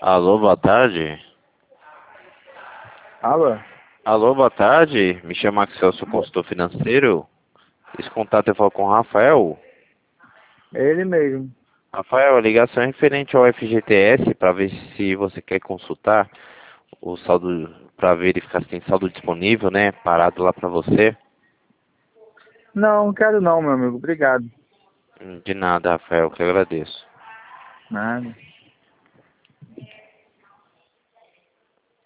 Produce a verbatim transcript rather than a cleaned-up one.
Alô, boa tarde. Alô? Alô, boa tarde. Me chamo Axel, sou consultor financeiro. Esse contato eu falo com o Rafael. É ele mesmo. Rafael, a ligação é referente ao F G T S para ver se você quer consultar o saldo, para verificar se tem saldo disponível, né? Parado lá para você. Não, não quero não, meu amigo. Obrigado. De nada, Rafael, que eu agradeço. Nada.